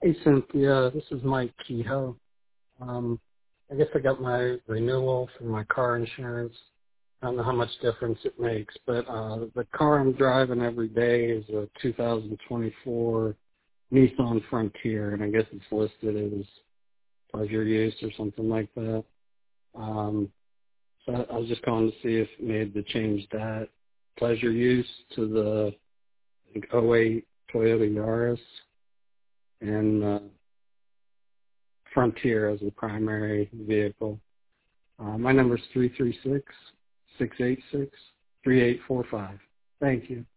Hey, Cynthia. This is Mike Kehoe. I guess I got my renewal for my car insurance. I don't know how much difference it makes, but the car I'm driving every day is a 2024 Nissan Frontier, and I guess it's listed as pleasure use or something like that. So I was just calling to see if it made the change that pleasure use to the I think, '08 Toyota Yaris and Frontier as the primary vehicle. My number is 336-686-3845. Thank you.